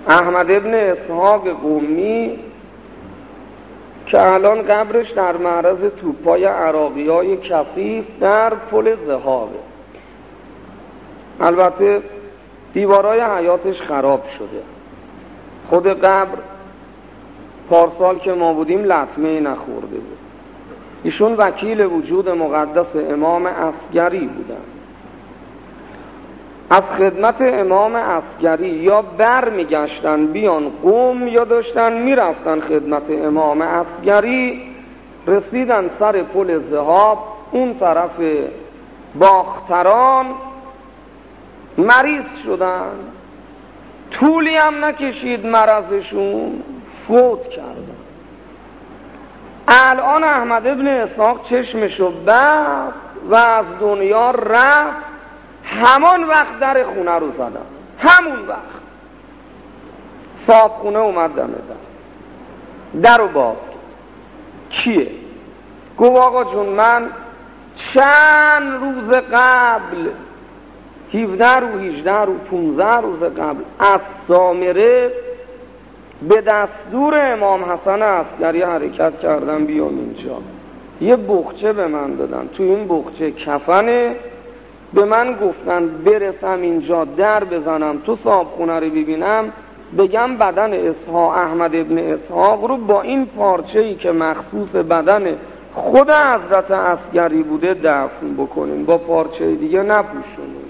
احمد ابن اسحاق قمی که الان قبرش در معرض توپای عراقیای کثیف در پل ذهابه. البته دیوارای حیاتش خراب شده. خود قبر پارسال که ما بودیم لطمه نخورده بود. ایشون وکیل وجود مقدس امام عسگری بودن. از خدمت امام عسگری یا بر میگشتن بیان قم یا داشتن میرفتن خدمت امام عسگری، رسیدن سر پل ذهاب اون طرف باختران، مریض شدن. طولی هم نکشید مرضشون، فوت کردن. الان احمد ابن اسحاق چشمشو بست و از دنیا رفت. همان وقت در خونه رو زدن، همون وقت صاحب خونه اومد دمه در رو باز کرد. کیه؟ گفت آقا جون من چند روز قبل 17 رو 18 رو 15 روز قبل از سامره به دستور امام حسن عسگری حرکت کردم بیام اینجا. یه بخچه به من دادن، تو این بخچه کفنه. به من گفتن برسم اینجا در بزنم تو صاحب خونه رو ببینم، بگم بدن احمد ابن اسحاق رو با این پارچه‌ای که مخصوص بدن خود حضرت عسگری بوده دفن بکنیم، با پارچه دیگه نپوشونیم.